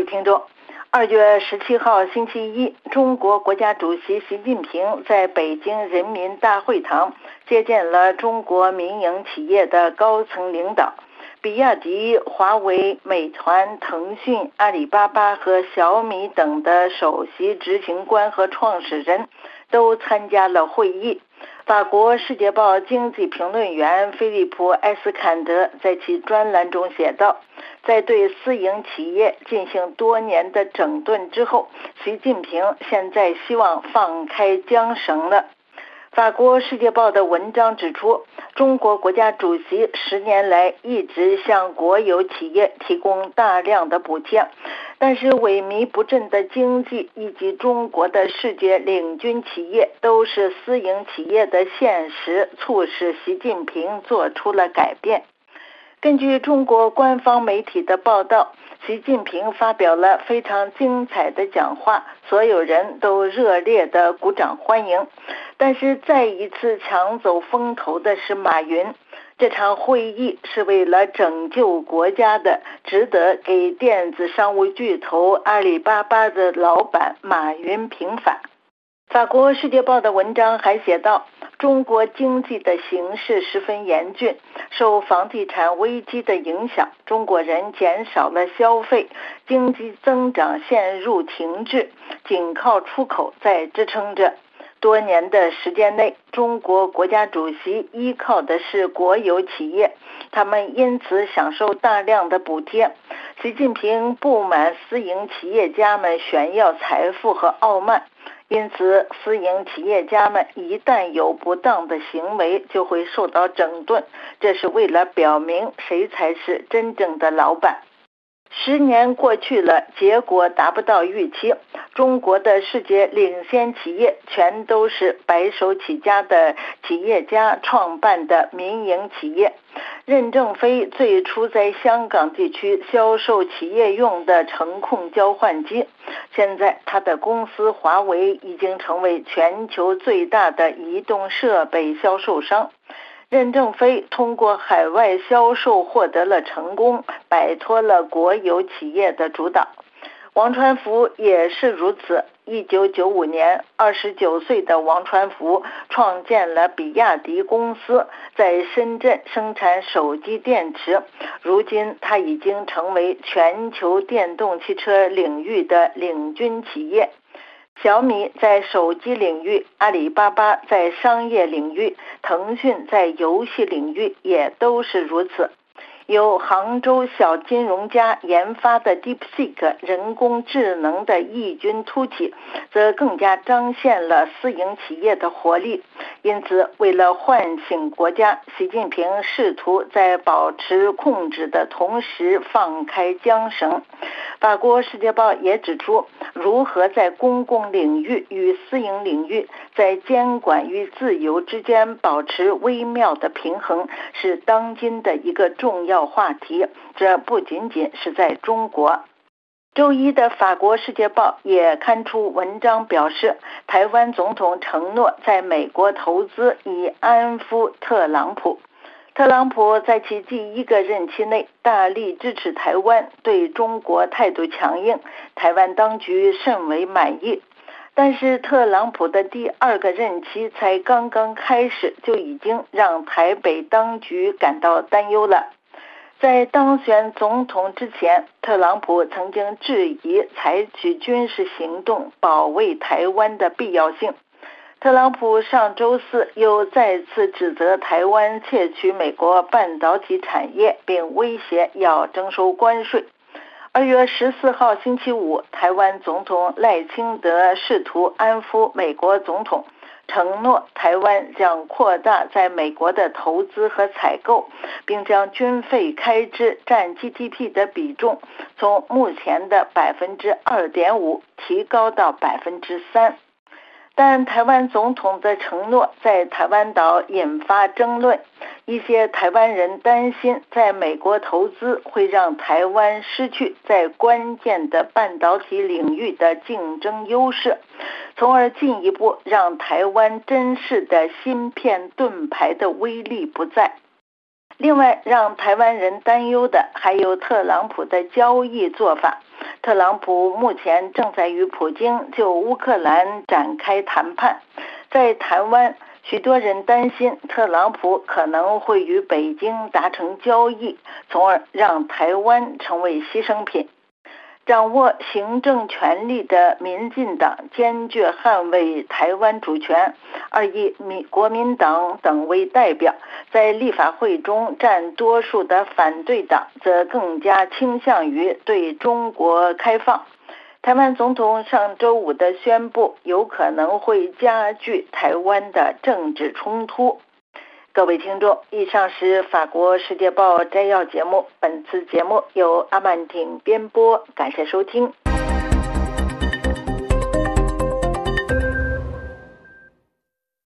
位听众，2月17号星期一，中国国家主席习近平在北京人民大会堂接见了中国民营企业的高层领导，比亚迪、华为、美团、腾讯、阿里巴巴和小米等的首席执行官和创始人都参加了会议。法国《世界报》经济评论员菲利普·埃斯坎德在其专栏中写道，在对私营企业进行多年的整顿之后，习近平现在希望放开缰绳了。法国《世界报》的文章指出，中国国家主席10年来一直向国有企业提供大量的补贴，但是萎靡不振的经济以及中国的世界领军企业都是私营企业的现实，促使习近平做出了改变。根据中国官方媒体的报道，习近平发表了非常精彩的讲话，所有人都热烈地鼓掌欢迎。但是再一次抢走风头的是马云。这场会议是为了拯救国家的，值得给电子商务巨头阿里巴巴的老板马云平反。法国《世界报》的文章还写道，中国经济的形势十分严峻，受房地产危机的影响，中国人减少了消费，经济增长陷入停滞，仅靠出口在支撑着。多年的时间内，中国国家主席依靠的是国有企业，他们因此享受大量的补贴。习近平不满私营企业家们炫耀财富和傲慢，因此私营企业家们一旦有不当的行为就会受到整顿，这是为了表明谁才是真正的老板。10年过去了，结果达不到预期。中国的世界领先企业全都是白手起家的企业家创办的民营企业。任正非最初在香港地区销售企业用的程控交换机，现在他的公司华为已经成为全球最大的移动设备销售商。任正非通过海外销售获得了成功，摆脱了国有企业的主导。王传福也是如此。1995年，29岁的王传福创建了比亚迪公司，在深圳生产手机电池。如今，他已经成为全球电动汽车领域的领军企业。小米在手机领域，阿里巴巴在商业领域，腾讯在游戏领域也都是如此。由杭州小金融家研发的 DeepSeek 人工智能的异军突起，则更加彰显了私营企业的活力。因此，为了唤醒国家，习近平试图在保持控制的同时放开缰绳。法国《世界报》也指出，如何在公共领域与私营领域在监管与自由之间保持微妙的平衡，是当今的一个重要话题。这不仅仅是在中国。周一的法国《世界报》也刊出文章表示，台湾总统承诺在美国投资以安抚特朗普。特朗普在其第一个任期内大力支持台湾，对中国态度强硬，台湾当局甚为满意。但是特朗普的第二个任期才刚刚开始，就已经让台北当局感到担忧了。在当选总统之前，特朗普曾经质疑采取军事行动保卫台湾的必要性。特朗普上周四又再次指责台湾窃取美国半导体产业，并威胁要征收关税。2月14号星期五，台湾总统赖清德试图安抚美国总统，承诺台湾将扩大在美国的投资和采购，并将军费开支占 GDP 的比重从目前的 2.5% 提高到 3%。但台湾总统的承诺在台湾岛引发争论，一些台湾人担心在美国投资会让台湾失去在关键的半导体领域的竞争优势，从而进一步让台湾珍视的芯片盾牌的威力不在。另外，让台湾人担忧的还有特朗普的交易做法。 特朗普目前正在与普京就乌克兰展开谈判。在台湾，许多人担心特朗普可能会与北京达成交易，从而让台湾成为牺牲品。掌握行政权力的民进党坚决捍卫台湾主权，而以国民党等为代表，在立法会中占多数的反对党则更加倾向于对中国开放。台湾总统上周五的宣布有可能会加剧台湾的政治冲突。各位听众，以上是法国世界报摘要节目，本次节目由阿曼婷编播，感谢收听。